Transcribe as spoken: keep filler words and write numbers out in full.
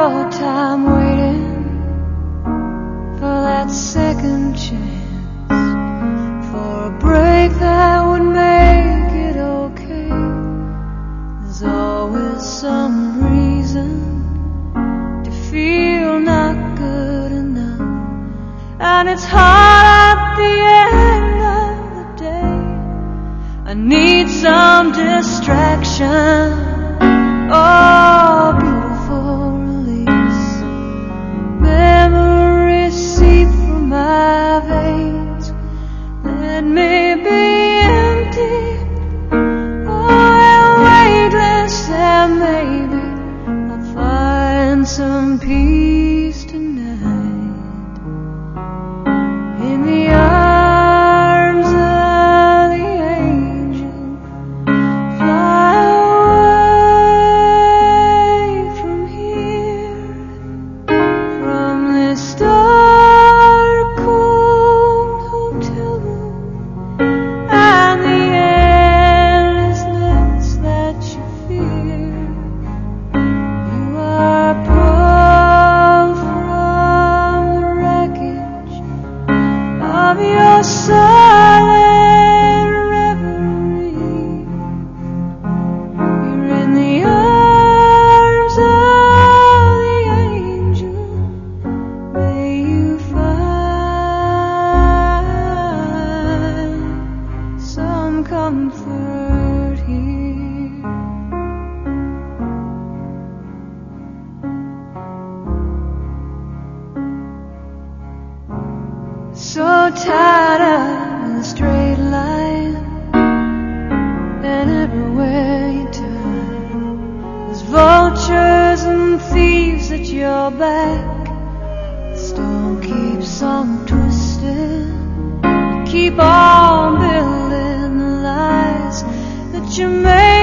your time waiting for that second chance, for a break that would make it okay. There's always some reason to feel not good enough, and it's hard at the end of the day. I need some distraction. Oh, beautiful release. Memories seep through my veins. Let me be empty. Oh, and weightless, and maybe I'll find some peace tonight in the arms of the angel. Fly away from here, from this dark, cold hotel room, and the endlessness that you fear. You are pulled from the wreckage of your silent reverie. You're in the arms of the angel. May you find some comfort here. So tired of the straight line, and everywhere you turn, there's vultures and thieves at your back. The storm keeps on twisting. Keep on building the lies that you made.